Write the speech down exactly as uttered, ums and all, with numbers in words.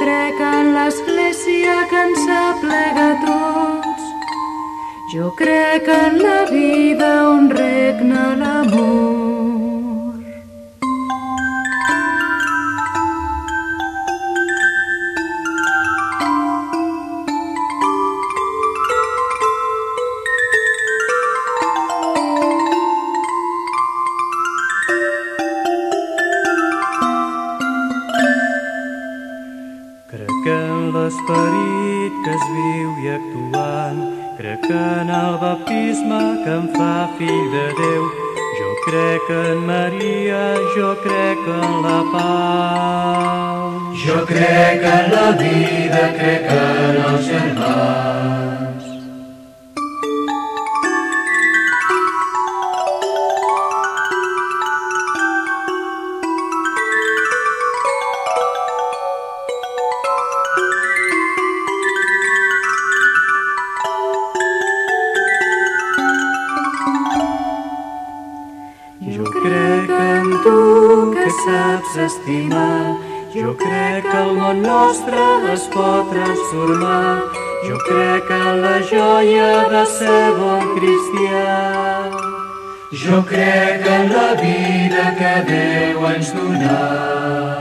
crec en l'església que ens aplega a tots. Jo crec en la vida on regna l'amor. Crec en l'esperit que es viu i actuant, crec en el baptisme que em fa fill de Déu. Jo crec en Maria, jo crec en la pau. Jo crec en la vida, crec en els germans. Jo crec en tu que saps estimar, jo crec que el món nostre es pot transformar, jo crec en la joia de ser bon cristià. Jo crec en la vida que Déu ens donà.